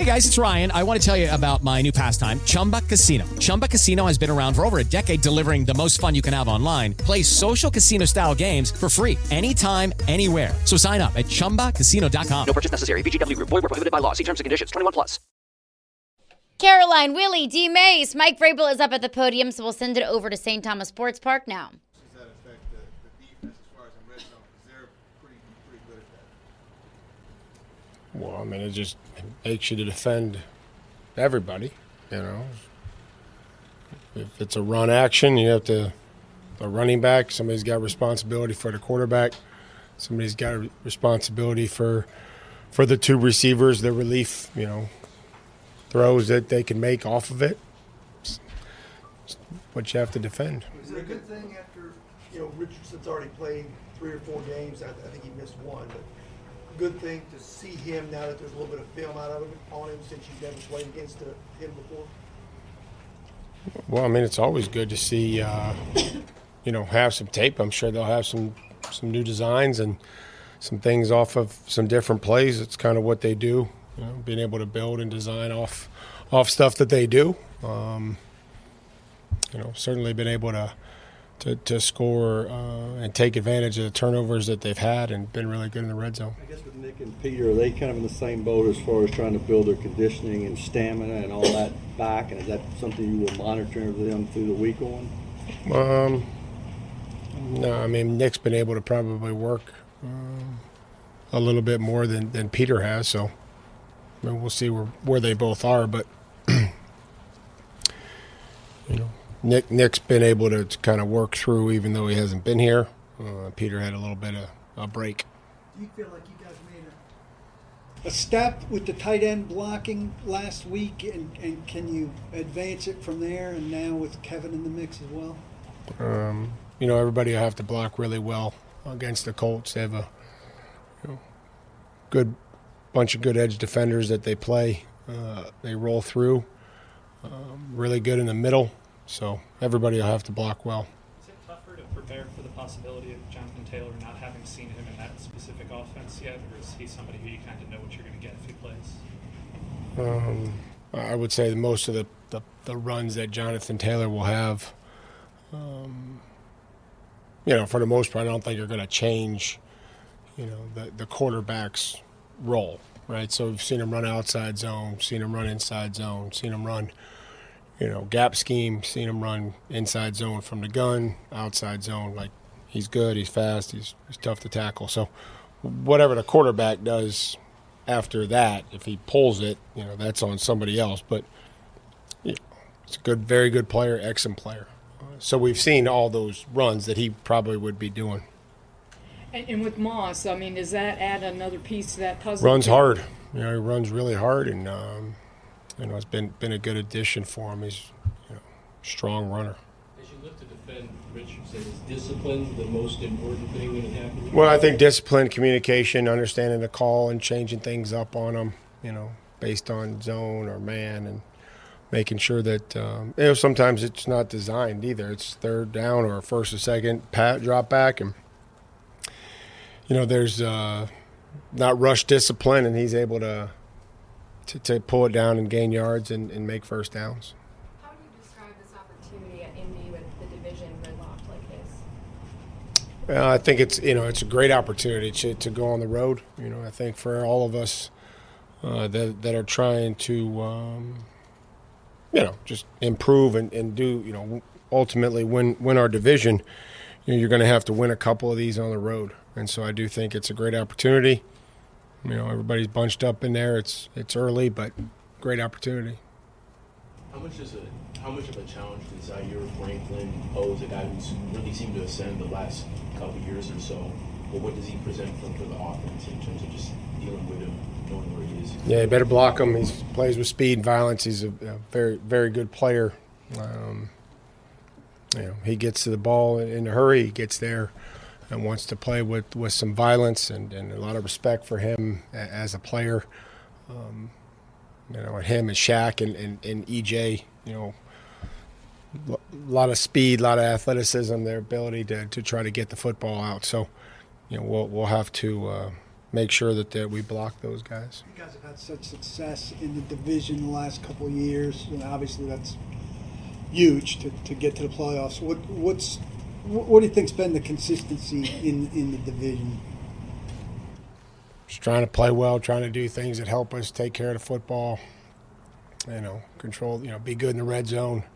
Hey guys, it's Ryan. I want to tell you about my new pastime, Chumba Casino. Chumba Casino has been around for over a decade, delivering the most fun you can have online. Play social casino-style games for free anytime, anywhere. So sign up at ChumbaCasino.com. No purchase necessary. VGW Group. Void where prohibited by law. See terms and conditions. 21+. Caroline, Willie, D. Mace, Mike Vrabel is up at the podium, so we'll send it over to St. Thomas Sports Park now. Does that affect the defense as far as in red zone? Because they're pretty good at that. Well, I mean, it just makes you to defend everybody, you know. If it's a run action, you have to – a running back, somebody's got responsibility for the quarterback. Somebody's got a responsibility for the two receivers, the relief, you know, throws that they can make off of it. It's what you have to defend. Is it a good thing after, Richardson's already played 3 or 4 games? I think he missed one, but good thing to see him now that there's a little bit of film out of him on him since you've never played against him before? Well, I mean, it's always good to see, have some tape. I'm sure they'll have some new designs and some things off of some different plays. It's kind of what they do, being able to build and design off stuff that they do. Certainly been able to score and take advantage of the turnovers that they've had and been really good in the red zone. I guess with Nick and Peter, are they kind of in the same boat as far as trying to build their conditioning and stamina and all that back? And is that something you will monitor them through the week on? No, I mean, Nick's been able to probably work a little bit more than Peter has, so we'll see where they both are. But, Nick's been able to kind of work through even though he hasn't been here. Peter had a little bit of a break. Do you feel like you guys made a step with the tight end blocking last week, and can you advance it from there and now with Kevin in the mix as well? Everybody will have to block really well against the Colts. They have a good bunch of good edge defenders that they play. They roll through really good in the middle, so everybody will have to block well. Is it tougher to prepare for the possibility of Jonathan Taylor not having seen him in that specific offense yet, or is he somebody who you kind of know what you're going to get if he plays? I would say most of the runs that Jonathan Taylor will have, for the most part, I don't think are going to change, the quarterback's role, right? So we've seen him run outside zone, seen him run inside zone, seen him run, gap scheme, seen him run inside zone from the gun, outside zone. Like, he's good, he's fast, he's tough to tackle. So whatever the quarterback does after that, if he pulls it, that's on somebody else. But it's a very good player, excellent player. So we've seen all those runs that he probably would be doing. And with Moss, I mean, does that add another piece to that puzzle? Runs hard. He runs really hard, and it's been a good addition for him. He's a strong runner. As you look to defend Richardson, is discipline the most important thing when it happens? Well, I think discipline, communication, understanding the call, and changing things up on them, based on zone or man, and making sure that sometimes it's not designed either. It's third down or first or second drop back, and there's not rush discipline, and he's able to pull it down and gain yards and make first downs. How do you describe this opportunity at Indy with the division gridlocked like this? I think it's a great opportunity to go on the road. I think for all of us that are trying to just improve and do ultimately win our division. You're going to have to win a couple of these on the road, and so I do think it's a great opportunity. Everybody's bunched up in there. It's early, but great opportunity. How much of a challenge does Zaire Franklin pose, a guy who's really seemed to ascend the last couple of years or so? But what does he present for the offense in terms of just dealing with him, knowing where he is? Yeah, you better block him. He plays with speed and violence. He's a very, very good player. He gets to the ball in a hurry. He gets there and wants to play with some violence and a lot of respect for him as a player. Him and Shaq and EJ, a lot of speed, a lot of athleticism, their ability to try to get the football out. So, we'll have to make sure that we block those guys. You guys have had such success in the division the last couple of years, and obviously that's huge to get to the playoffs. What do you think's been the consistency in the division? Just trying to play well, trying to do things that help us take care of the football. Control. Be good in the red zone.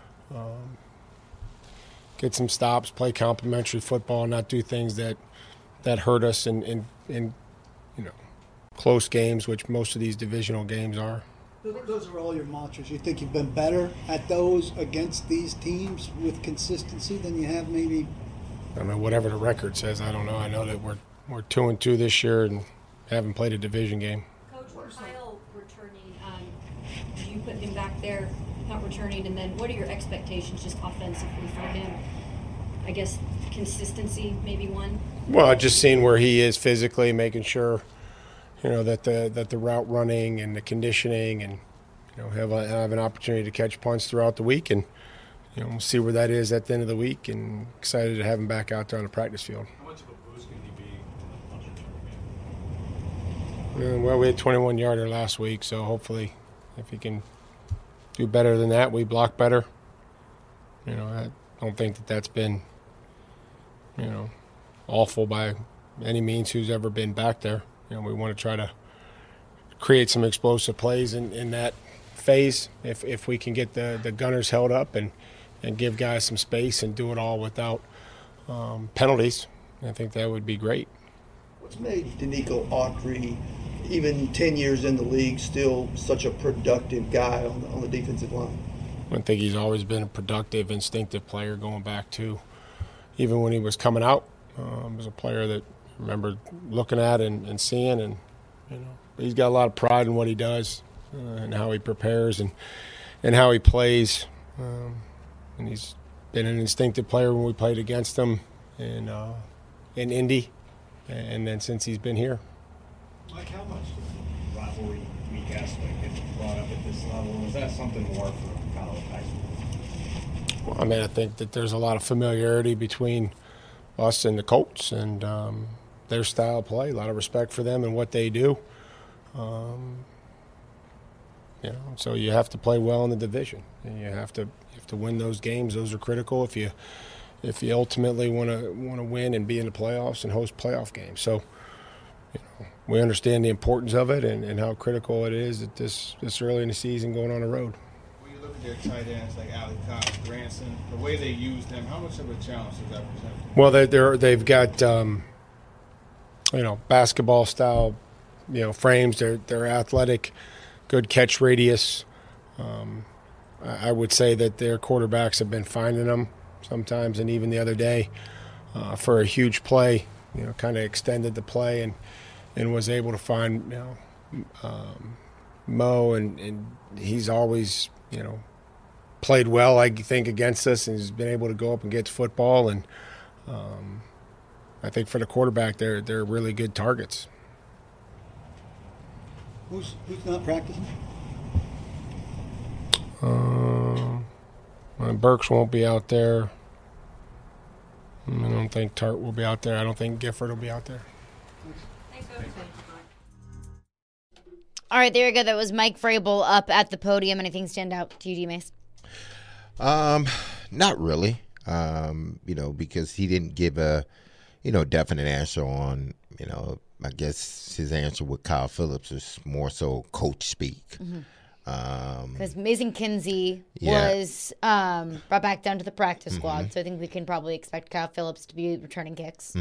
Get some stops, play complementary football, not do things that hurt us in close games, which most of these divisional games are. Those are all your mantras. You think you've been better at those against these teams with consistency than you have maybe? I mean, whatever the record says, I don't know. I know that we're 2-2 this year and haven't played a division game. Coach, Kyle returning, do you put him back there, not returning, and then what are your expectations just offensively for him? I guess consistency, maybe one. Well, just seeing where he is physically, making sure, that the route running and the conditioning, and have an opportunity to catch punts throughout the week, and we'll see where that is at the end of the week. And excited to have him back out there on the practice field. How much of a boost can he be in the punch return game? Well, we had 21-yarder last week, so hopefully, if he can do better than that, we block better. I don't think that's been, awful by any means who's ever been back there. We want to try to create some explosive plays in that phase. If we can get the gunners held up and give guys some space and do it all without penalties, I think that would be great. What's made Danico Autry, even 10 years in the league, still such a productive guy on the defensive line? I think he's always been a productive, instinctive player going back to even when he was coming out. Was a player that I remember looking at and seeing, and he's got a lot of pride in what he does and how he prepares and how he plays. And he's been an instinctive player when we played against him in Indy, and then since he's been here. Mike, how much rivalry week aspect gets brought up at this level? Is that something more for college, high school? Well, I mean, I think that there's a lot of familiarity between us and the Colts and their style of play, a lot of respect for them and what they do. So you have to play well in the division, and you have to win those games. Those are critical if you ultimately want to win and be in the playoffs and host playoff games. So we understand the importance of it and how critical it is at this early in the season going on the road. When you look at their tight ends like Ali Cox, Granson, the way they use them, how much of a challenge does that present? Well, they've got basketball style frames. They're athletic, good catch radius. I would say that their quarterbacks have been finding them sometimes, and even the other day for a huge play, kind of extended the play and was able to find Mo, and he's always played well, I think, against us, and he's been able to go up and get to football, and I think for the quarterback, they're really good targets. Who's not practicing? Burks won't be out there. I don't think Tart will be out there. I don't think Gifford will be out there. All right, there you go. That was Mike Vrabel up at the podium. Anything stand out to you, D-Mace? Not really. Because he didn't give a, definite answer on, I guess his answer with Kyle Phillips is more so coach speak. Mm-hmm. Because Mason Kinsey was brought back down to the practice squad, so I think we can probably expect Kyle Phillips to be returning kicks.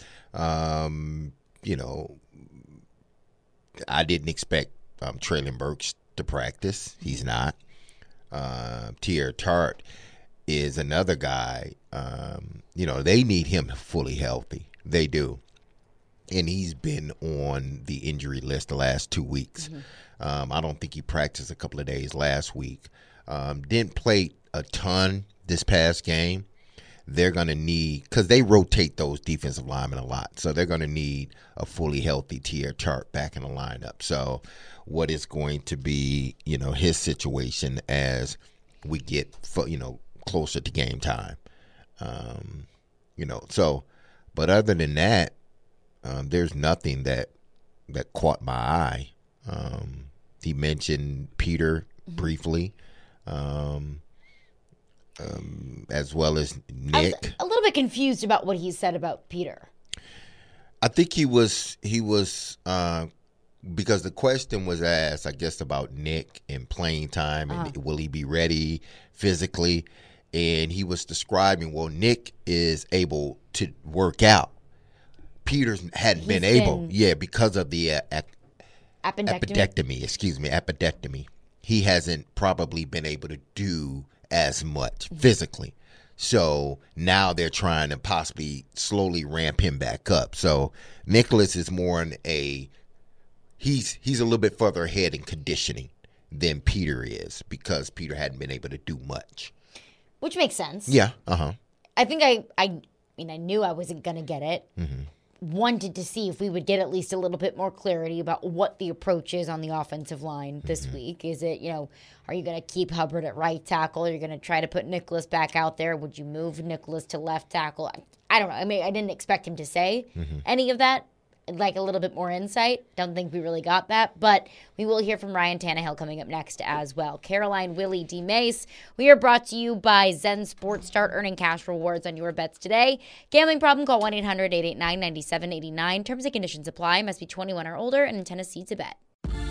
I didn't expect Traylon Burks to practice. He's not. Teair Tart is another guy. They need him fully healthy. They do. And he's been on the injury list the last 2 weeks. I don't think he practiced a couple of days last week. Didn't play a ton this past game. They're going to need, because they rotate those defensive linemen a lot, so they're going to need a fully healthy Teair Tart back in the lineup. So what is going to be, his situation as we get, closer to game time. But other than that, there's nothing that that caught my eye. He mentioned Peter briefly, as well as Nick. I was a little bit confused about what he said about Peter. I think he was because the question was asked, I guess, about Nick and playing time and will he be ready physically, and he was describing, well, Nick is able to work out. Peter hadn't been able, because of the appendectomy. He hasn't probably been able to do as much physically. So now they're trying to possibly slowly ramp him back up. So Nicholas is more in he's a little bit further ahead in conditioning than Peter is, because Peter hadn't been able to do much. Which makes sense. Yeah. I think I knew I wasn't going to get it. Wanted to see if we would get at least a little bit more clarity about what the approach is on the offensive line this week. Is it, are you going to keep Hubbard at right tackle? Are you going to try to put Nicholas back out there? Would you move Nicholas to left tackle? I don't know. I mean, I didn't expect him to say any of that. Like a little bit more insight. Don't think we really got that, but we will hear from Ryan Tannehill coming up next as well. Caroline, Willie, D. Mace. We are brought to you by Zen Sports. Start earning cash rewards on your bets today. Gambling problem? Call 1-800-889-9789. Terms and conditions apply. Must be 21 or older and in Tennessee to bet.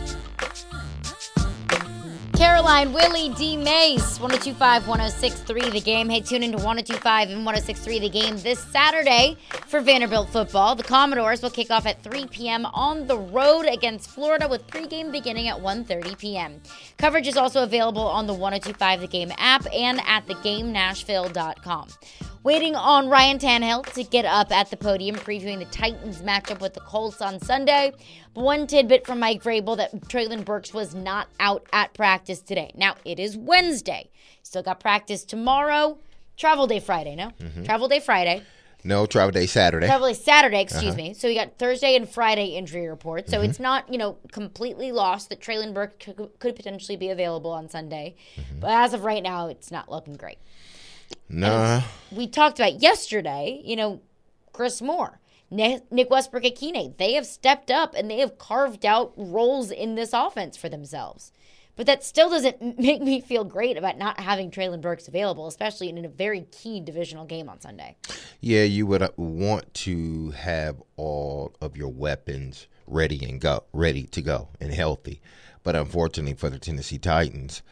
Caroline, Willie, D. Mace, 102.5, 106.3 The Game. Hey, tune into 102.5 and 106.3 The Game this Saturday for Vanderbilt football. The Commodores will kick off at 3 p.m. on the road against Florida, with pregame beginning at 1:30 p.m. Coverage is also available on the 102.5 The Game app and at thegamenashville.com. Waiting on Ryan Tannehill to get up at the podium, previewing the Titans matchup with the Colts on Sunday. But one tidbit from Mike Vrabel that Treylon Burks was not out at practice today. Now, it is Wednesday. Still got practice tomorrow. Travel day Friday, no? Travel day Friday. No, travel day Saturday. Travel day Saturday, excuse me. So we got Thursday and Friday injury reports. So it's not, completely lost that Treylon Burks could potentially be available on Sunday. But as of right now, it's not looking great. Nah. We talked about yesterday, Chris Moore, Nick Westbrook-Akine. They have stepped up and they have carved out roles in this offense for themselves. But that still doesn't make me feel great about not having Treylon Burks available, especially in a very key divisional game on Sunday. Yeah, you would want to have all of your weapons ready to go and healthy. But unfortunately for the Tennessee Titans,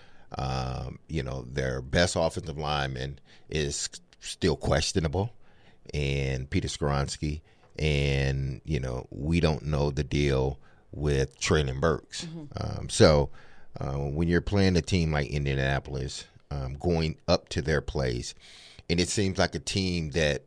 their best offensive lineman is still questionable, and Peter Skoronski, and we don't know the deal with Treylon Burks. So when you're playing a team like Indianapolis, going up to their place, and it seems like a team that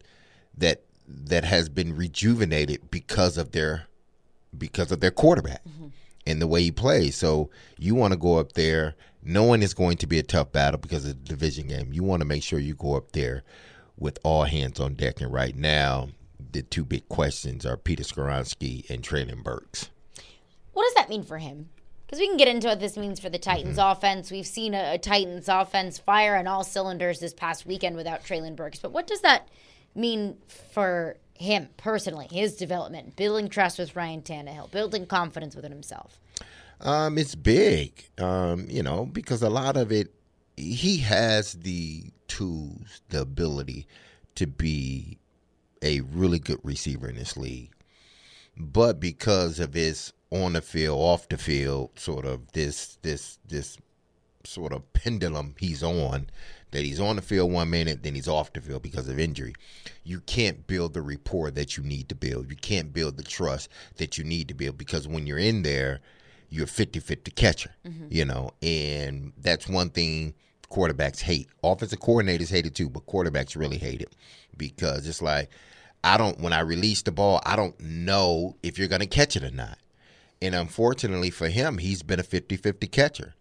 has been rejuvenated because of their quarterback and the way he plays. So you want to go up there knowing it's going to be a tough battle because of the division game. You want to make sure you go up there with all hands on deck. And right now, the two big questions are Peter Skoronski and Treylon Burks. What does that mean for him? Because we can get into what this means for the Titans offense. We've seen a Titans offense fire on all cylinders this past weekend without Treylon Burks. But what does that mean for him personally, his development, building trust with Ryan Tannehill, building confidence within himself? It's big, because a lot of it, he has the tools, the ability to be a really good receiver in this league. But because of his on the field, off the field, sort of this sort of pendulum he's on, that he's on the field 1 minute, then he's off the field because of injury. You can't build the rapport that you need to build. You can't build the trust that you need to build, because when you're in there, you're a 50-50 catcher, and that's one thing quarterbacks hate. Offensive coordinators hate it too, but quarterbacks really hate it, because it's like, when I release the ball, I don't know if you're going to catch it or not. And unfortunately for him, he's been a 50-50 catcher.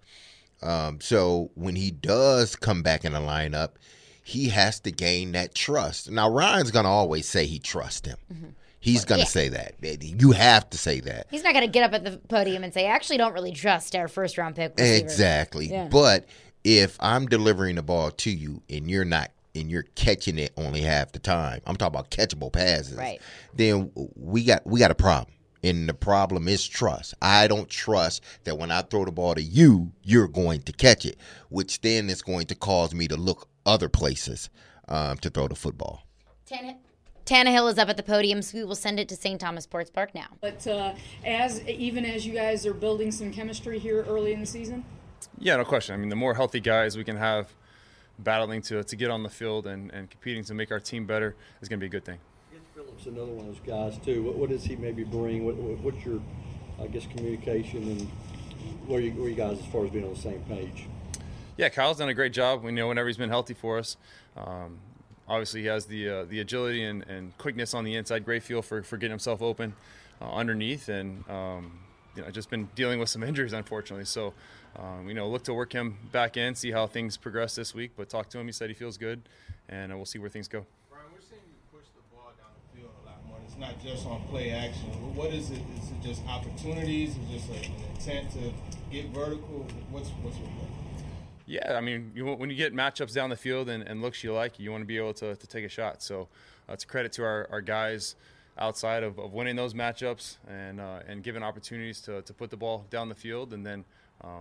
So when he does come back in the lineup, he has to gain that trust. Now, Ryan's going to always say he trusts him. He's going to say that. You have to say that. He's not going to get up at the podium and say, I actually don't really trust our first-round pick receiver. Exactly. Yeah. But if I'm delivering the ball to you and you're not, and you're catching it only half the time, I'm talking about catchable passes, right, then we got a problem. And the problem is trust. I don't trust that when I throw the ball to you, you're going to catch it, which then is going to cause me to look other places to throw the football. Tannehill is up at the podium, so we will send it to St. Thomas Sports Park now. But as you guys are building some chemistry here early in the season? Yeah, no question. I mean, the more healthy guys we can have battling to get on the field and competing to make our team better is going to be a good thing. Phillips, another one of those guys too. What does he maybe bring? What's your, I guess, communication and where you guys as far as being on the same page? Yeah, Kyle's done a great job. We know whenever he's been healthy for us. Obviously, he has the agility and quickness on the inside. Great feel for getting himself open underneath, and just been dealing with some injuries, unfortunately. So, look to work him back in, see how things progress this week. But talk to him. He said he feels good, and we'll see where things go. Brian, we're seeing you push the ball down the field a lot more. It's not just on play action. What is it? Is it just opportunities? Is it just an intent to get vertical? What's your play? Yeah, I mean, when you get matchups down the field and looks you like, you want to be able to take a shot. So it's a credit to our guys outside of winning those matchups and giving opportunities to put the ball down the field. And then,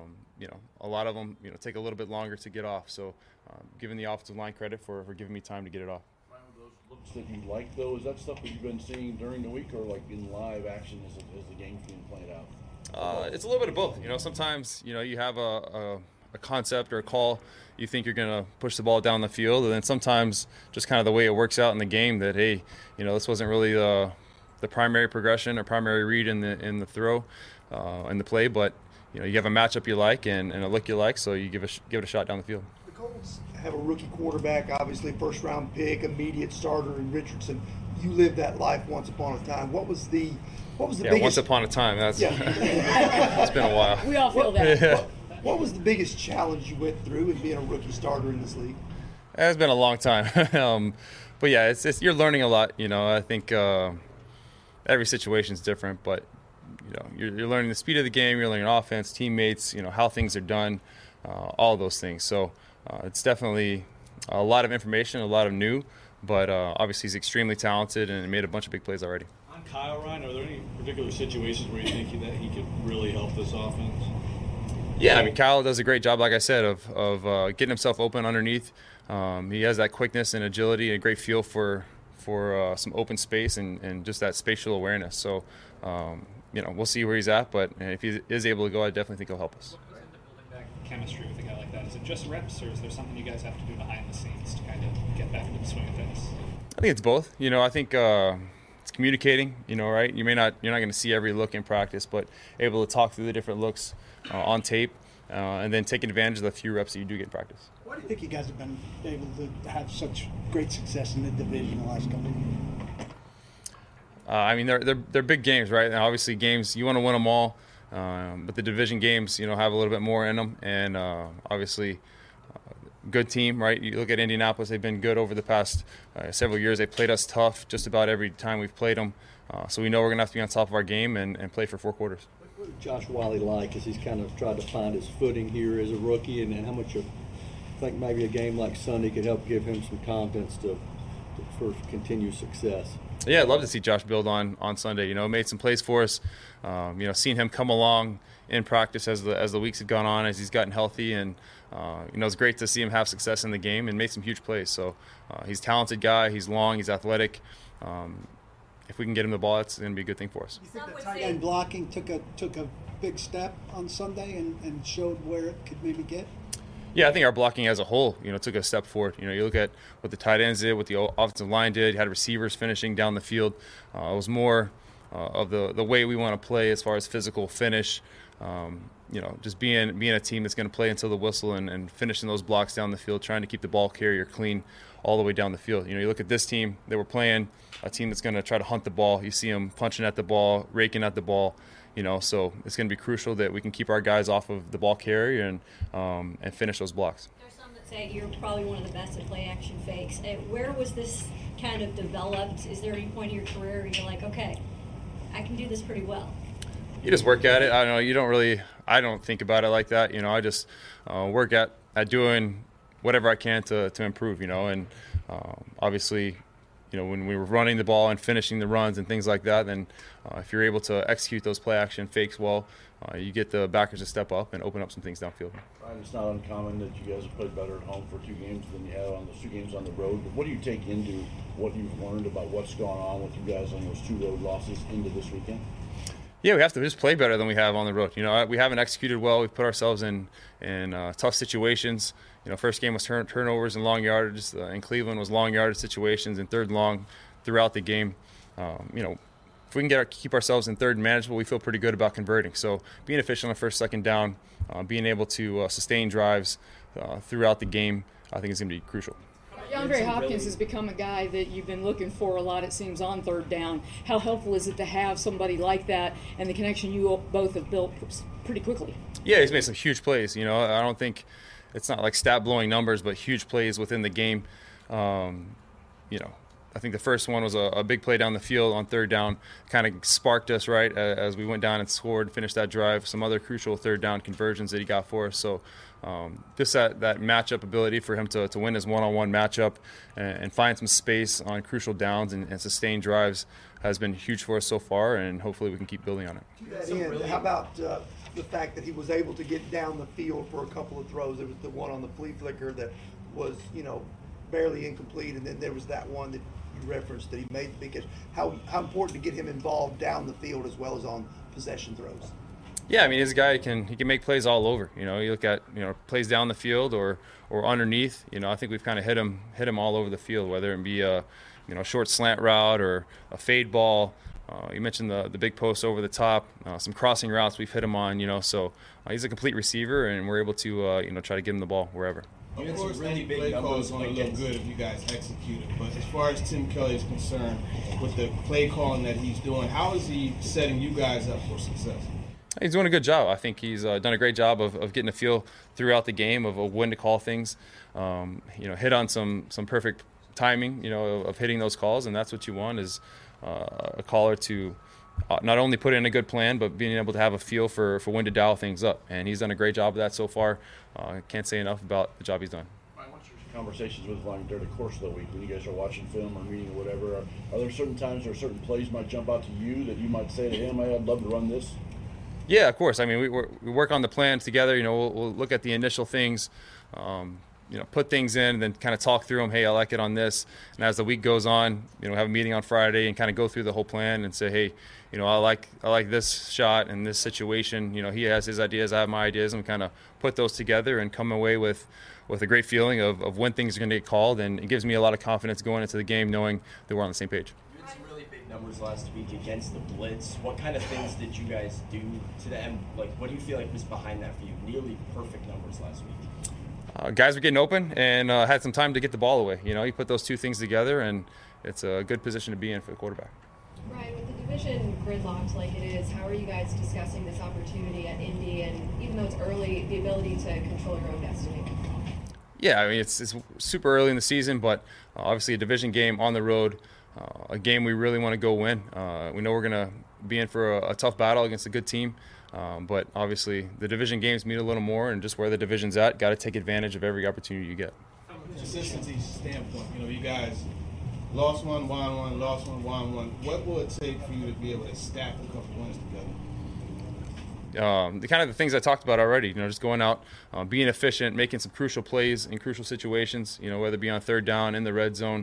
a lot of them, take a little bit longer to get off. So giving the offensive line credit for giving me time to get it off. Ryan, those looks that you like, though, is that stuff that you've been seeing during the week or like in live action as the game's being played out? It's a little bit of both. Sometimes, you have a concept or a call, you think you're going to push the ball down the field, and then sometimes just kind of the way it works out in the game that, hey, this wasn't really the primary progression or primary read in the throw, in the play, but you have a matchup you like and a look you like, so you give it a shot down the field. The Colts have a rookie quarterback, obviously first round pick, immediate starter in Richardson. You lived that life once upon a time. What was the biggest? Once upon a time. That's it's been a while. We all feel that. Yeah. What was the biggest challenge you went through in being a rookie starter in this league? It's been a long time, but yeah, it's you're learning a lot. I think every situation is different, but you're learning the speed of the game, you're learning offense, teammates, how things are done, all those things. So it's definitely a lot of information, a lot of new, but obviously he's extremely talented and made a bunch of big plays already. On Kyle, Ryan, are there any particular situations where you think that he could really help this offense? Yeah, I mean, Kyle does a great job, like I said, of getting himself open underneath. He has that quickness and agility and a great feel for some open space and just that spatial awareness. So, we'll see where he's at, but if he is able to go, I definitely think he'll help us. What goes into building back chemistry with a guy like that? Is it just reps, or is there something you guys have to do behind the scenes to kind of get back into the swing of things? I think it's both. I think it's communicating. Right? You're not going to see every look in practice, but able to talk through the different looks on tape, and then taking advantage of the few reps that you do get in practice. Why do you think you guys have been able to have such great success in the division the last couple of years? I mean, they're big games, right? And obviously, games you want to win them all, but the division games, have a little bit more in them, and obviously, good team, right? You look at Indianapolis; they've been good over the past several years. They played us tough just about every time we've played them, so we know we're going to have to be on top of our game and play for 4 quarters. What did Josh Wiley like as he's kind of tried to find his footing here as a rookie, and how much you think maybe a game like Sunday could help give him some confidence for continued success? Yeah, I'd love to see Josh build on Sunday. Made some plays for us. Seeing him come along in practice as the weeks have gone on, as he's gotten healthy, and it's great to see him have success in the game and make some huge plays. So he's a talented guy. He's long. He's athletic. If we can get him the ball, it's going to be a good thing for us. You think the tight end blocking took a big step on Sunday and showed where it could maybe get? Yeah, I think our blocking as a whole, took a step forward. You look at what the tight ends did, what the offensive line did. You had receivers finishing down the field. It was more of the way we want to play as far as physical finish. Just being a team that's going to play until the whistle and finishing those blocks down the field, trying to keep the ball carrier clean all the way down the field. You look at this team, they were playing a team that's going to try to hunt the ball. You see them punching at the ball, raking at the ball. So it's going to be crucial that we can keep our guys off of the ball carrier and finish those blocks. There's some that say you're probably one of the best at play action fakes. Where was this kind of developed? Is there any point in your career where you're like, okay, I can do this pretty well? You just work at it. I don't know. I don't think about it like that. I just work at doing whatever I can to improve. And obviously, when we were running the ball and finishing the runs and things like that, then if you're able to execute those play action fakes well, you get the backers to step up and open up some things downfield. Right, it's not uncommon that you guys have played better at home for 2 games than you have on those 2 games on the road. But what do you take into what you've learned about what's gone on with you guys on those 2 road losses into this weekend? Yeah, we have to just play better than we have on the road. We haven't executed well. We've put ourselves in tough situations. First game was turnovers and long yardage. In Cleveland was long yardage situations and 3rd and long throughout the game. If we can keep ourselves in 3rd and manageable, we feel pretty good about converting. So being efficient on 1st, 2nd down, being able to sustain drives throughout the game, I think is going to be crucial. DeAndre Hopkins has become a guy that you've been looking for a lot, it seems, on 3rd down. How helpful is it to have somebody like that and the connection you both have built pretty quickly? Yeah, he's made some huge plays. I don't think it's not like stat-blowing numbers, but huge plays within the game. I think the first one was a big play down the field on 3rd down, kind of sparked us, right, as we went down and scored, finished that drive. Some other crucial 3rd down conversions that he got for us. So just that matchup ability for him to win his one-on-one matchup and find some space on crucial downs and sustain drives has been huge for us so far, and hopefully we can keep building on it. To that end, how about the fact that he was able to get down the field for a couple of throws? There was the one on the flea flicker that was, barely incomplete, and then there was that one that you referenced that he made the big catch. How important to get him involved down the field as well as on possession throws? Yeah, he's a guy he can make plays all over. You look at plays down the field or underneath. I think we've kind of hit him all over the field, whether it be a short slant route or a fade ball. You mentioned the big post over the top, some crossing routes we've hit him on. So he's a complete receiver, and we're able to try to give him the ball wherever. Of course, really big play call is going to look good if you guys execute it. But as far as Tim Kelly is concerned, with the play calling that he's doing, how is he setting you guys up for success? He's doing a good job. I think he's done a great job of getting a feel throughout the game of when to call things. Hit on some perfect timing, of hitting those calls, and that's what you want is a caller to not only put in a good plan, but being able to have a feel for when to dial things up. And he's done a great job of that so far. I can't say enough about the job he's done. What's your conversations with Vaughn during the course of the week when you guys are watching film or meeting or whatever? Are there certain times or certain plays might jump out to you that you might say to him, I'd love to run this? Yeah, of course. We work on the plan together. We'll look at the initial things, put things in and then kind of talk through them. Hey, I like it on this. And as the week goes on, have a meeting on Friday and kind of go through the whole plan and say, hey, I like this shot and this situation. He has his ideas, I have my ideas, and we kind of put those together and come away with a great feeling of when things are going to get called. And it gives me a lot of confidence going into the game knowing that we're on the same page. You had some really big numbers last week against the blitz. What kind of things did you guys do to them? What do you feel like was behind that for you? Nearly perfect numbers last week. Guys were getting open and had some time to get the ball away. You put those two things together, and it's a good position to be in for the quarterback. Ryan, with the division gridlocked like it is, how are you guys discussing this opportunity at Indy, and even though it's early, the ability to control your own destiny? Yeah, it's super early in the season, but obviously a division game on the road, a game we really want to go win. We know we're going to be in for a tough battle against a good team, but obviously the division games mean a little more, and just where the division's at, got to take advantage of every opportunity you get. From a consistency standpoint, you guys lost one, won one, lost one, won one. What will it take for you to be able to stack a couple wins together? The kind of the things I talked about already, just going out, being efficient, making some crucial plays in crucial situations, whether it be on 3rd down, in the red zone,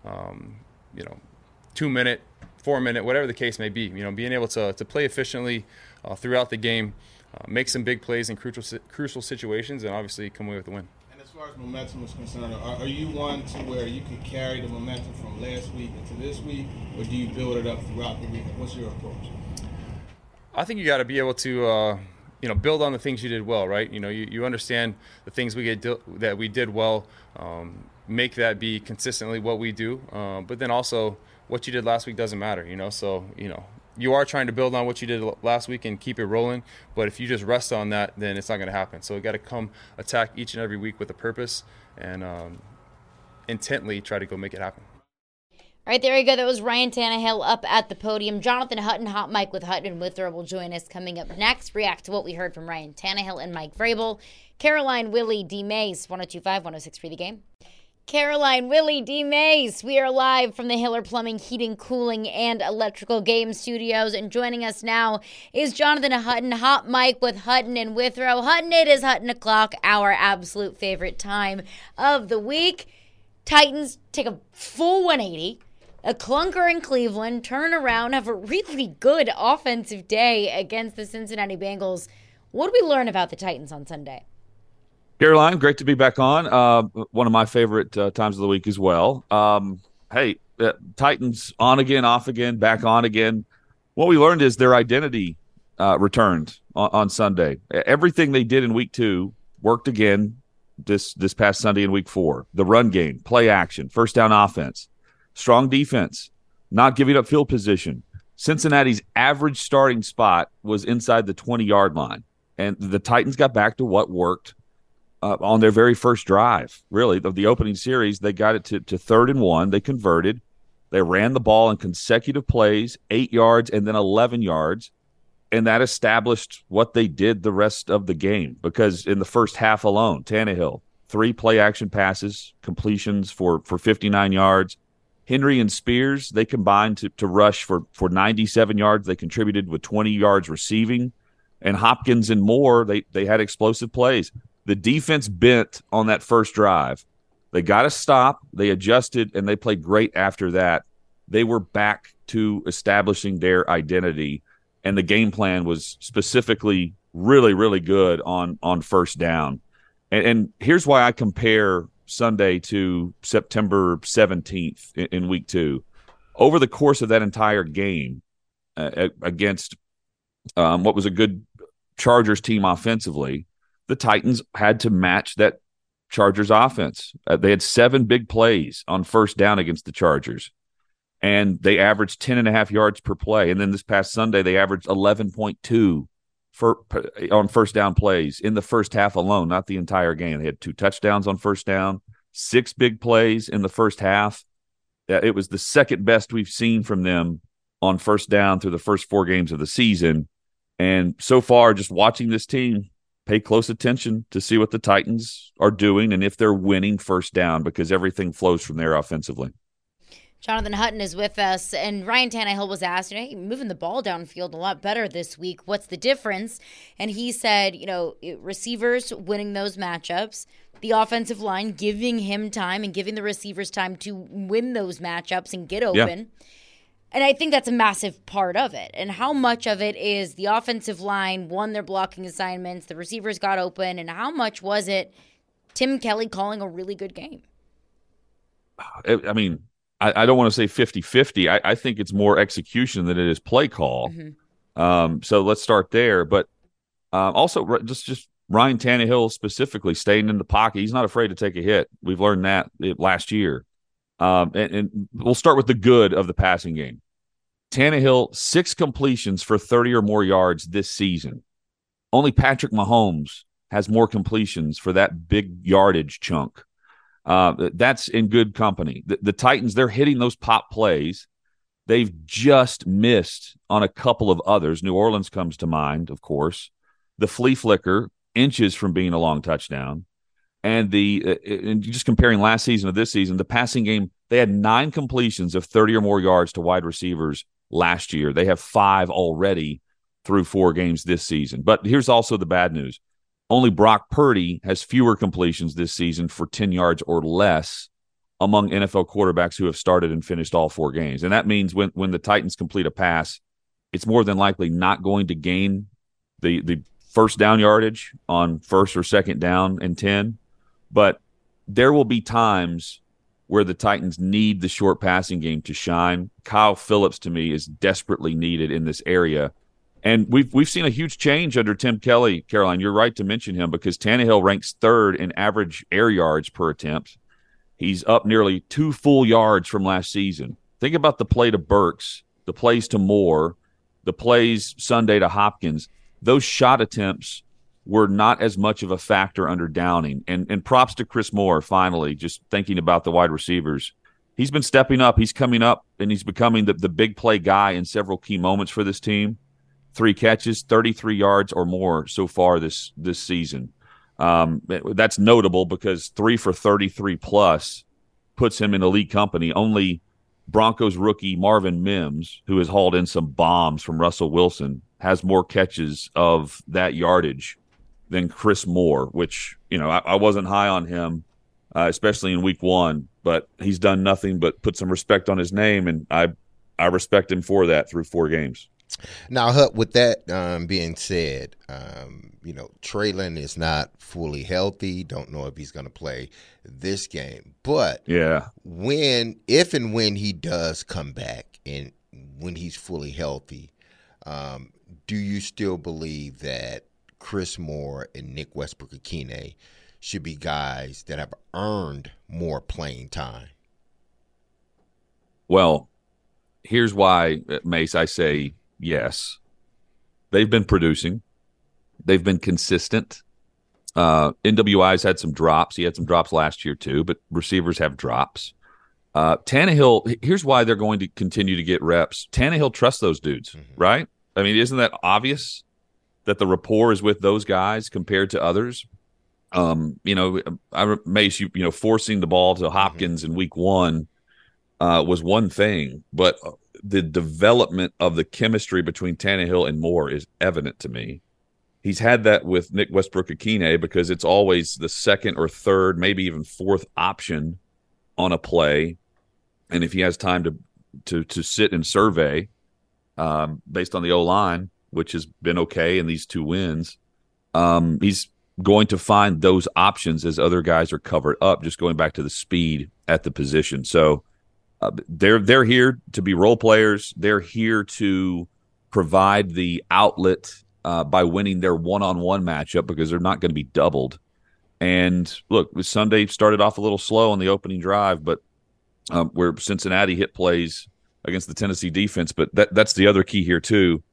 2-minute, 4-minute, whatever the case may be, being able to play efficiently throughout the game, make some big plays in crucial situations, and obviously come away with the win. As far as momentum is concerned, are you one to where you could carry the momentum from last week into this week, or do you build it up throughout the week? What's your approach? I think you got to be able to, build on the things you did well, right? You understand the things that we did well, make that be consistently what we do, but then also what you did last week doesn't matter, So, you are trying to build on what you did last week and keep it rolling, but if you just rest on that, then it's not going to happen. So you got to come attack each and every week with a purpose and intently try to go make it happen. All right, there you go. That was Ryan Tannehill up at the podium. Jonathan Hutton, Hot Mike with Hutton and Withrow will join us coming up next. React to what we heard from Ryan Tannehill and Mike Vrabel. Caroline, Willie, D. Mays, 102.5, 106.3 The Game. Caroline, Willie, D. Mace. We are live from the Hiller Plumbing, Heating, Cooling, and Electrical Game Studios. And joining us now is Jonathan Hutton, Hot Mike with Hutton and Withrow. Hutton, it is Hutton o'clock, our absolute favorite time of the week. Titans take a full 180. A clunker in Cleveland, turn around, have a really good offensive day against the Cincinnati Bengals. What did we learn about the Titans on Sunday? Caroline, great to be back on. One of my favorite times of the week as well. Titans on again, off again, back on again. What we learned is their identity returned on Sunday. Everything they did in week 2 worked again this past Sunday in week 4. The run game, play action, first down offense, strong defense, not giving up field position. Cincinnati's average starting spot was inside the 20-yard line, and the Titans got back to what worked on their very first drive, really, of the opening series. They got it to 3rd and 1. They converted. They ran the ball in consecutive plays, 8 yards and then 11 yards, and that established what they did the rest of the game, because in the first half alone, Tannehill, 3 play-action passes, completions for 59 yards. Henry and Spears, they combined to rush for 97 yards. They contributed with 20 yards receiving. And Hopkins and Moore, they had explosive plays. The defense bent on that first drive. They got a stop, they adjusted, and they played great after that. They were back to establishing their identity, and the game plan was specifically really, really good on first down. And here's why I compare Sunday to September 17th in week 2. Over the course of that entire game against what was a good Chargers team offensively, the Titans had to match that Chargers offense. They had 7 big plays on first down against the Chargers, and they averaged 10.5 yards per play. And then this past Sunday, they averaged 11.2 on first down plays in the first half alone, not the entire game. They had 2 touchdowns on first down, 6 big plays in the first half. It was the second best we've seen from them on first down through the first 4 games of the season. And so far, just watching this team, pay close attention to see what the Titans are doing and if they're winning first down, because everything flows from there offensively. Jonathan Hutton is with us, and Ryan Tannehill was asked, hey, moving the ball downfield a lot better this week. What's the difference? And he said, receivers winning those matchups, the offensive line giving him time and giving the receivers time to win those matchups and get open. Yeah. And I think that's a massive part of it. And how much of it is the offensive line won their blocking assignments, the receivers got open, and how much was it Tim Kelly calling a really good game? I mean, I don't want to say 50-50. I think it's more execution than it is play call. Mm-hmm. So let's start there. But also just Ryan Tannehill specifically staying in the pocket. He's not afraid to take a hit. We've learned that last year. And we'll start with the good of the passing game. Tannehill, 6 completions for 30 or more yards this season. Only Patrick Mahomes has more completions for that big yardage chunk. That's in good company. The Titans, they're hitting those pop plays. They've just missed on a couple of others. New Orleans comes to mind, of course. The flea flicker, inches from being a long touchdown. And and just comparing last season to this season, the passing game, they had 9 completions of 30 or more yards to wide receivers last year. They have 5 already through 4 games this season. But here's also the bad news. Only Brock Purdy has fewer completions this season for 10 yards or less among NFL quarterbacks who have started and finished all 4 games. And that means when the Titans complete a pass, it's more than likely not going to gain the first down yardage on first or second down and 10. But there will be times where the Titans need the short passing game to shine. Kyle Phillips, to me, is desperately needed in this area. And we've seen a huge change under Tim Kelly, Caroline. You're right to mention him, because Tannehill ranks 3rd in average air yards per attempt. He's up nearly 2 full yards from last season. Think about the play to Burks, the plays to Moore, the plays Sunday to Hopkins. Those shot attempts were not as much of a factor under Downing. And props to Chris Moore, finally, just thinking about the wide receivers. He's been stepping up. He's coming up, and he's becoming the big play guy in several key moments for this team. 3 catches, 33 yards or more so far this season. That's notable because 3 for 33 plus puts him in elite company. Only Broncos rookie Marvin Mims, who has hauled in some bombs from Russell Wilson, has more catches of that yardage than Chris Moore, which, I wasn't high on him, especially in week 1, but he's done nothing but put some respect on his name, and I respect him for that through 4 games. Now, Hutt, with that being said, Treylon is not fully healthy. Don't know if he's going to play this game. But if and when he does come back and when he's fully healthy, do you still believe that Chris Moore and Nick Westbrook-Ikhine should be guys that have earned more playing time? Well, here's why, Mace, I say yes. They've been producing. They've been consistent. NWI's had some drops. He had some drops last year too, but receivers have drops. Tannehill, here's why they're going to continue to get reps. Tannehill trusts those dudes, right? I mean, isn't that obvious that the rapport is with those guys compared to others? Mace, forcing the ball to Hopkins in week 1 was one thing, but the development of the chemistry between Tannehill and Moore is evident to me. He's had that with Nick Westbrook-Ikhine because it's always the second or third, maybe even fourth option on a play. And if he has time to sit and survey based on the O-line, which has been okay in these 2 wins, he's going to find those options as other guys are covered up, just going back to the speed at the position. So they're here to be role players. They're here to provide the outlet by winning their one-on-one matchup because they're not going to be doubled. And look, Sunday started off a little slow on the opening drive, but where Cincinnati hit plays against the Tennessee defense. But that's the other key here too.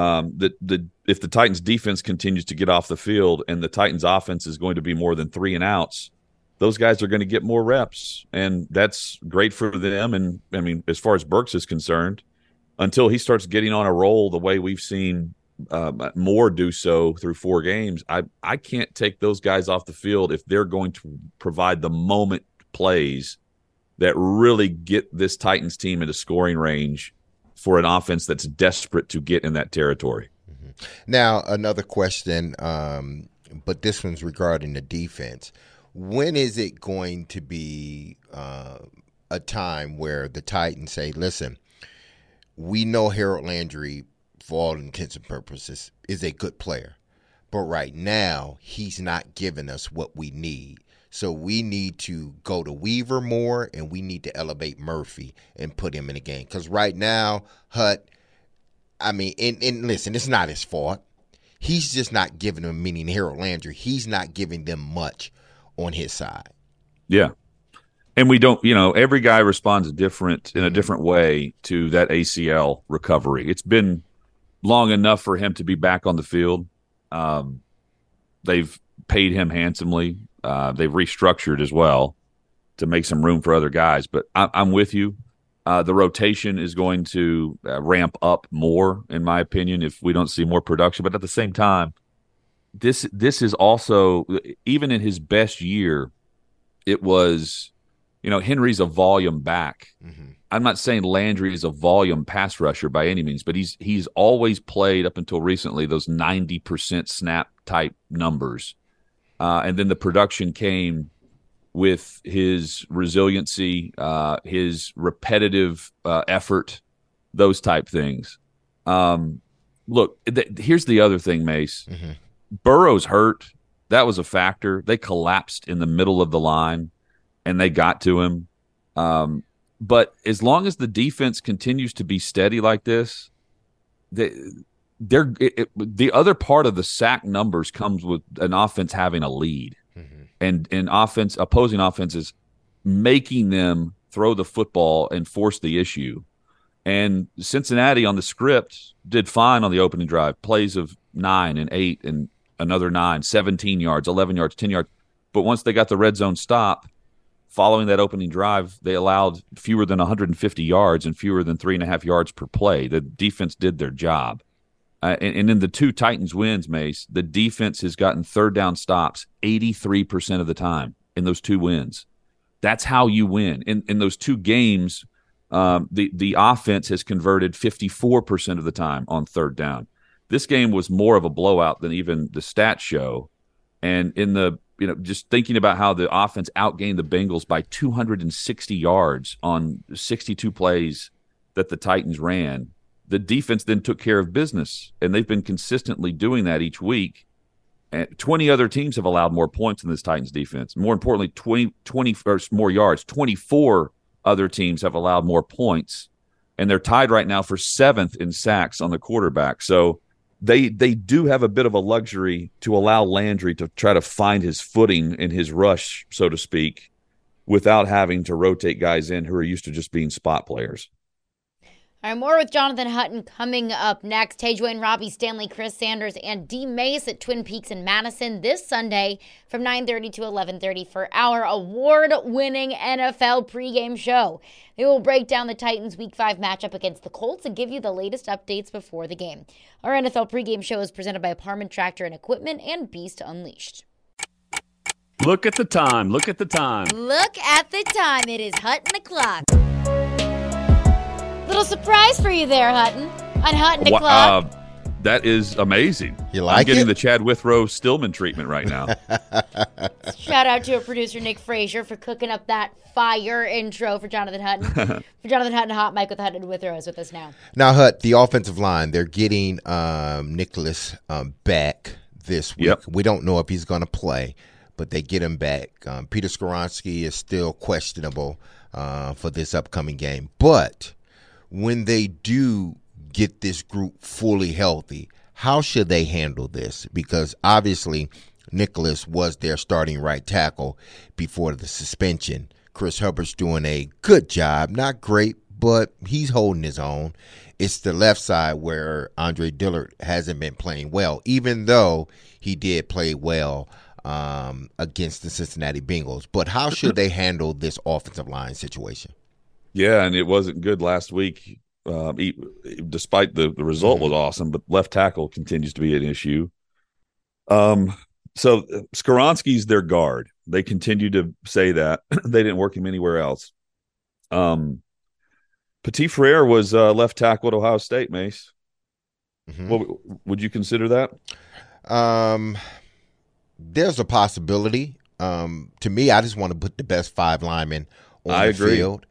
If the Titans defense continues to get off the field and the Titans offense is going to be more than 3 and outs, those guys are going to get more reps, and that's great for them. And I mean, as far as Burks is concerned, until he starts getting on a roll the way we've seen Moore do so through 4 games, I can't take those guys off the field if they're going to provide the moment plays that really get this Titans team into scoring range for an offense that's desperate to get in that territory. Now, another question, but this one's regarding the defense. When is it going to be a time where the Titans say, listen, we know Harold Landry, for all intents and purposes, is a good player, but right now he's not giving us what we need. So we need to go to Weaver more, and we need to elevate Murphy and put him in the game. Because right now, Hutt, I mean, and listen, it's not his fault. He's just not giving them, meaning Harold Landry, he's not giving them much on his side. Yeah. And we don't, every guy responds different in a different way to that ACL recovery. It's been long enough for him to be back on the field. They've paid him handsomely. They've restructured as well to make some room for other guys. But I'm with you. The rotation is going to ramp up more, in my opinion, if we don't see more production. But at the same time, this is also, even in his best year, it was, Henry's a volume back. Mm-hmm. I'm not saying Landry is a volume pass rusher by any means, but he's always played up until recently those 90% snap type numbers. And then the production came with his resiliency, his repetitive effort, those type things. Look, here's the other thing, Mace. Mm-hmm. Burrow's hurt. That was a factor. They collapsed in the middle of the line, and they got to him. But as long as the defense continues to be steady like this, the other part of the sack numbers comes with an offense having a lead, and opposing offenses making them throw the football and force the issue. And Cincinnati on the script did fine on the opening drive, plays of 9 and 8 and another 9, 17 yards, 11 yards, 10 yards. But once they got the red zone stop, following that opening drive, they allowed fewer than 150 yards and fewer than 3.5 yards per play. The defense did their job. And in the 2 Titans wins, Mace, the defense has gotten third down stops 83% of the time in those 2 wins. That's how you win. In those two games, the offense has converted 54% of the time on third down. This game was more of a blowout than even the stats show. And in the just thinking about how the offense outgained the Bengals by 260 yards on 62 plays that the Titans ran, the defense then took care of business, and they've been consistently doing that each week. And 20 other teams have allowed more points than this Titans defense. More importantly, 20 or more yards. 24 other teams have allowed more points, and they're tied right now for 7th in sacks on the quarterback. So they do have a bit of a luxury to allow Landry to try to find his footing in his rush, so to speak, without having to rotate guys in who are used to just being spot players. All right, more with Jonathan Hutton coming up next. Tay Dwayne, Robbie Stanley, Chris Sanders, and D. Mace at Twin Peaks in Madison this Sunday from 9:30 to 11:30 for our award-winning NFL pregame show. They will break down the Titans' Week 5 matchup against the Colts and give you the latest updates before the game. Our NFL pregame show is presented by Parman Tractor and Equipment and Beast Unleashed. Look at the time. Look at the time. Look at the time. It is Hutton o'clock. Little surprise for you there, Hutton. On Hutton o'clock. That is amazing. You like I'm getting it? the Chad Withrow Stillman treatment right now. Shout out to our producer, Nick Frazier, for cooking up that fire intro for Jonathan Hutton. For Jonathan Hutton, Hot Mike with Hutton Withrow is with us now. Now, Hut, the offensive line, they're getting Nicholas back this week. Yep. We don't know if he's going to play, but they get him back. Peter Skoronski is still questionable for this upcoming game. But when they do get this group fully healthy, how should they handle this? Because obviously Nicholas was their starting right tackle before the suspension. Chris Hubbard's doing a good job. Not great, but he's holding his own. It's the left side where Andre Dillard hasn't been playing well, even though he did play well against the Cincinnati Bengals. But how should they handle this offensive line situation? Yeah, and it wasn't good last week. Despite the result was awesome, but left tackle continues to be an issue. So Skoronski's their guard. They continue to say that. They didn't work him anywhere else. Petit Frere was left tackle at Ohio State, Mace. What, would you consider that? There's a possibility. To me, I just want to put the best 5 linemen on the field.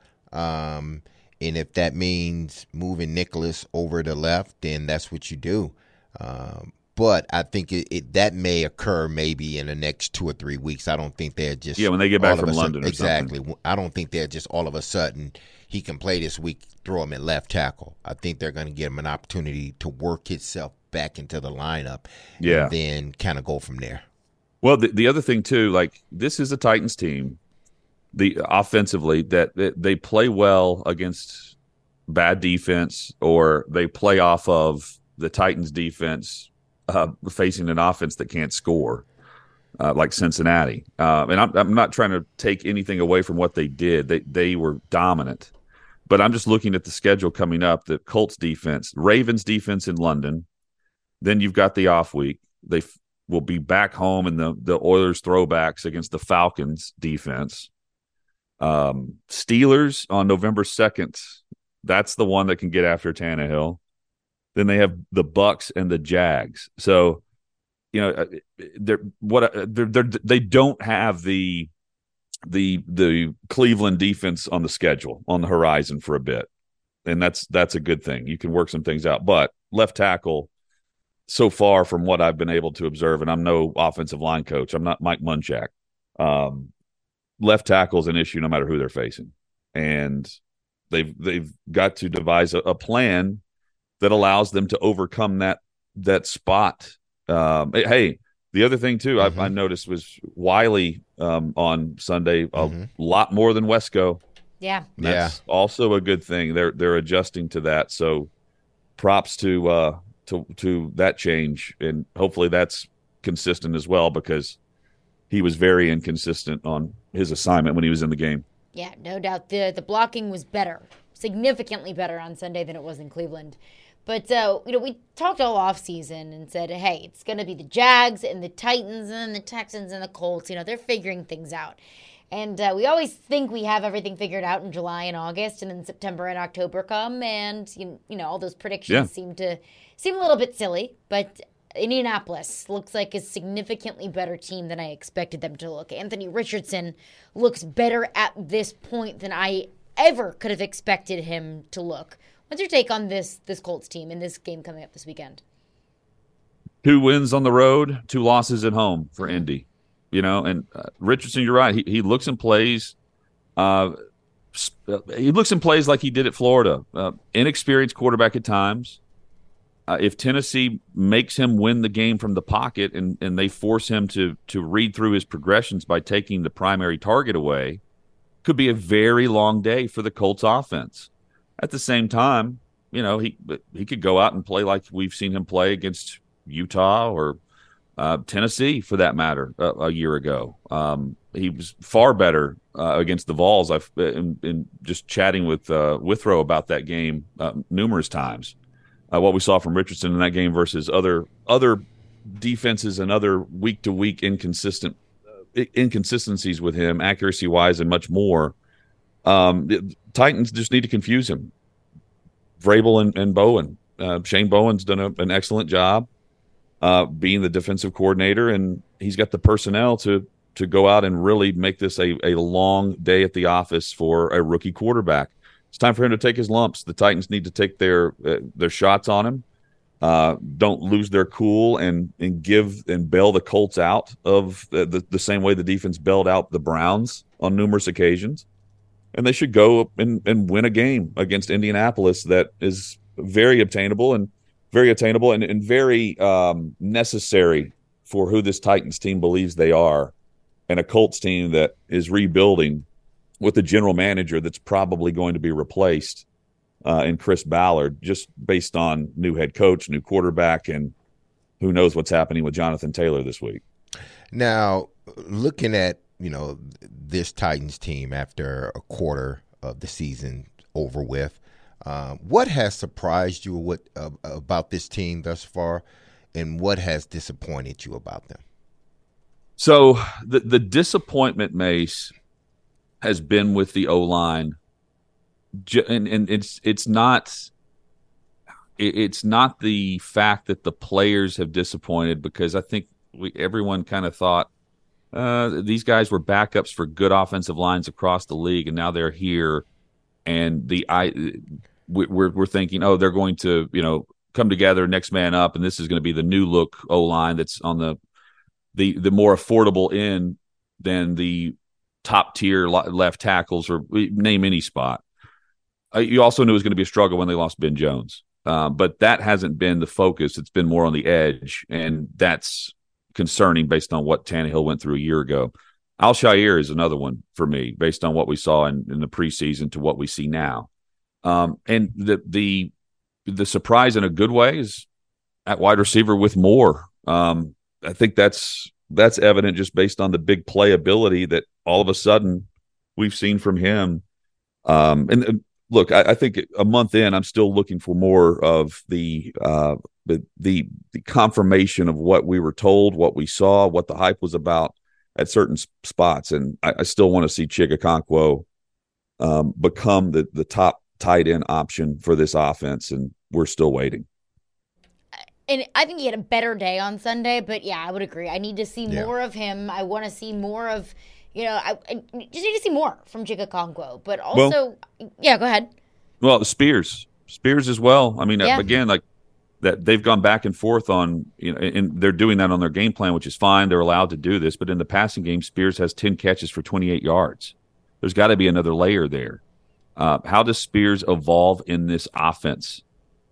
And if that means moving Nicholas over to left, then that's what you do. But I think that may occur maybe in the next 2 or 3 weeks. I don't think they're just when they get back from London. Exactly. Something. I don't think they're just all of a sudden he can play this week, throw him at left tackle. I think they're going to give him an opportunity to work himself back into the lineup. And then kind of go from there. Well, the other thing too, like this is a Titans team. Offensively, that they play well against bad defense, or they play off of the Titans defense facing an offense that can't score, like Cincinnati. And I'm not trying to take anything away from what they did. They were dominant, but I'm just looking at the schedule coming up. The Colts defense, Ravens defense in London. Then you've got the off week. They will be back home in the Oilers throwbacks against the Falcons defense. Steelers on November 2nd. That's the one that can get after Tannehill. Then they have the Bucks and the Jags. So, they don't have the Cleveland defense on the schedule on the horizon for a bit, and that's a good thing. You can work some things out. But left tackle, so far from what I've been able to observe, and I'm no offensive line coach. I'm not Mike Munchak. Left tackle is an issue no matter who they're facing, and they've got to devise a plan that allows them to overcome that spot. Hey, the other thing too I noticed was Wiley on Sunday a lot more than Wesco. Yeah, that's also a good thing. They're adjusting to that. So props to that change, and hopefully that's consistent as well, because he was very inconsistent on his assignment when he was in the game. Yeah, no doubt. The blocking was better, significantly better on Sunday than it was in Cleveland. But, we talked all offseason and said, hey, it's going to be the Jags and the Titans and the Texans and the Colts. They're figuring things out. And we always think we have everything figured out in July and August, and then September and October come, and, all those predictions seem a little bit silly. But Indianapolis looks like a significantly better team than I expected them to look. Anthony Richardson looks better at this point than I ever could have expected him to look. What's your take on this Colts team in this game coming up this weekend? 2 wins on the road, 2 losses at home for Indy. And Richardson, you're right. He looks and plays. He looks and plays like he did at Florida. Inexperienced quarterback at times. If Tennessee makes him win the game from the pocket and they force him to read through his progressions by taking the primary target away, could be a very long day for the Colts offense. At the same time, he could go out and play like we've seen him play against Utah or Tennessee, for that matter, a year ago. He was far better against the Vols. I've been just chatting with Withrow about that game numerous times. What we saw from Richardson in that game versus other defenses and other week-to-week inconsistencies with him, accuracy-wise and much more. The Titans just need to confuse him. Vrabel and Bowen. Shane Bowen's done an excellent job being the defensive coordinator, and he's got the personnel to go out and really make this a long day at the office for a rookie quarterback. It's time for him to take his lumps. The Titans need to take their shots on him. Don't lose their cool and bail the Colts out of the same way the defense bailed out the Browns on numerous occasions. And they should go and win a game against Indianapolis that is very obtainable and very necessary for who this Titans team believes they are, and a Colts team that is rebuilding with a general manager that's probably going to be replaced in Chris Ballard, just based on new head coach, new quarterback, and who knows what's happening with Jonathan Taylor this week. Now, looking at this Titans team after a quarter of the season over with, what has surprised you about this team thus far, and what has disappointed you about them? So the disappointment, Mace, has been with the O-line, and it's not the fact that the players have disappointed, because I think everyone kind of thought these guys were backups for good offensive lines across the league, and now they're here, and we're thinking, oh, they're going to come together, next man up, and this is going to be the new look O-line that's on the more affordable end than the top tier left tackles, or name any spot. You also knew it was going to be a struggle when they lost Ben Jones, but that hasn't been the focus. It's been more on the edge, and that's concerning based on what Tannehill went through a year ago. Al-Shaair is another one for me, based on what we saw in the preseason to what we see now. And the surprise in a good way is at wide receiver with Moore. I think that's evident just based on the big playability that all of a sudden we've seen from him. And look, I think a month in, I'm still looking for more of the confirmation of what we were told, what we saw, what the hype was about at certain spots. And I still want to see Chig Okonkwo become the top tight end option for this offense, and we're still waiting. And I think he had a better day on Sunday, but yeah, I would agree. I need to see more of him. I want to see more of, I just need to see more from Chig Okonkwo. But also, go ahead. Well, Spears as well. I mean, again, like that, they've gone back and forth on, and they're doing that on their game plan, which is fine. They're allowed to do this. But in the passing game, Spears has 10 catches for 28 yards. There's got to be another layer there. How does Spears evolve in this offense?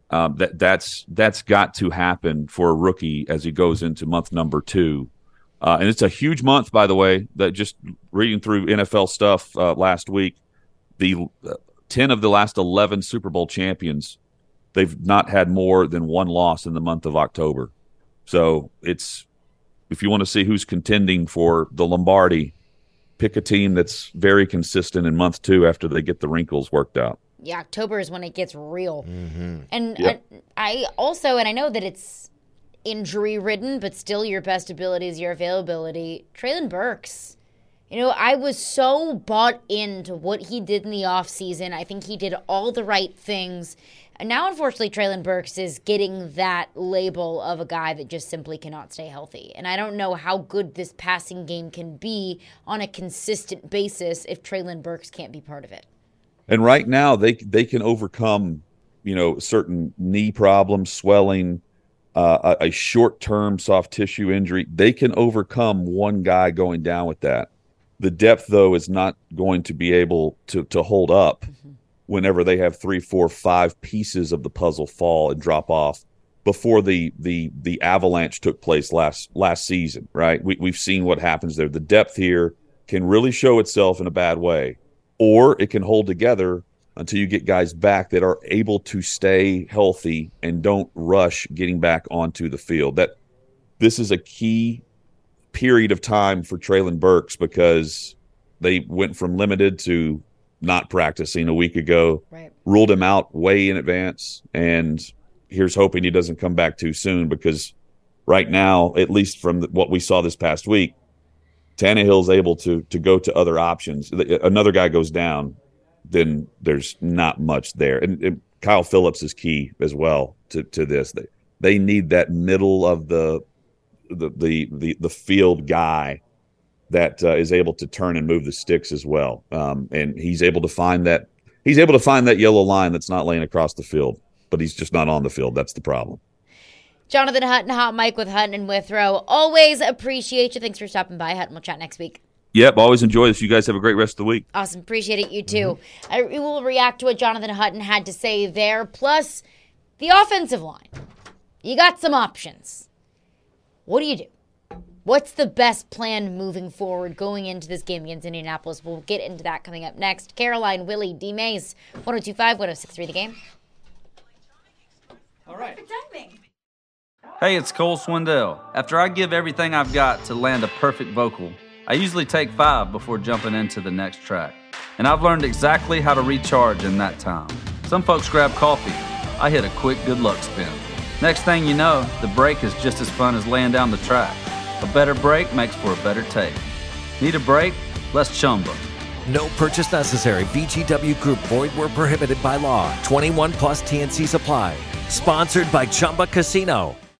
That's got to happen for a rookie as he goes into month number 2. And it's a huge month, by the way, that just reading through NFL stuff last week, the 10 of the last 11 Super Bowl champions, they've not had more than one loss in the month of October. So if you want to see who's contending for the Lombardi, pick a team that's very consistent in month 2 after they get the wrinkles worked out. October is when it gets real. And Yep. I also, and I know that it's injury-ridden, but still your best ability is your availability. Treylon Burks. I was so bought into what he did in the offseason. I think he did all the right things. And now, unfortunately, Treylon Burks is getting that label of a guy that just simply cannot stay healthy. And I don't know how good this passing game can be on a consistent basis if Treylon Burks can't be part of it. And right now, they can overcome, certain knee problems, swelling, a short-term soft tissue injury. They can overcome one guy going down with that. The depth, though, is not going to be able to hold up whenever they have 3, 4, 5 pieces of the puzzle fall and drop off before the avalanche took place last season, right? We've seen what happens there. The depth here can really show itself in a bad way, or it can hold together until you get guys back that are able to stay healthy and don't rush getting back onto the field. This is a key period of time for Treylon Burks because they went from limited to not practicing a week ago, ruled him out way in advance, and here's hoping he doesn't come back too soon because right now, at least from what we saw this past week, Tannehill's able to go to other options. Another guy goes down, then there's not much there. And Kyle Phillips is key as well to this. They need that middle of the field guy that is able to turn and move the sticks as well. And he's able to find that yellow line that's not laying across the field, but he's just not on the field. That's the problem. Jonathan Hutton, Hot Mike with Hutton and Withrow. Always appreciate you. Thanks for stopping by, Hutton. We'll chat next week. Yep, always enjoy this. You guys have a great rest of the week. Awesome. Appreciate it. You too. I will react to what Jonathan Hutton had to say there. Plus, the offensive line. You got some options. What do you do? What's the best plan moving forward going into this game against Indianapolis? We'll get into that coming up next. Caroline, Willie, D. Mays, 102.5, 106.3 The Game. All right. Hey, it's Cole Swindell. After I give everything I've got to land a perfect vocal, I usually take 5 before jumping into the next track. And I've learned exactly how to recharge in that time. Some folks grab coffee. I hit a quick good luck spin. Next thing you know, the break is just as fun as laying down the track. A better break makes for a better take. Need a break? Let's Chumba. No purchase necessary. VGW Group. Void where prohibited by law. 21 plus TNC Supply. Sponsored by Chumba Casino.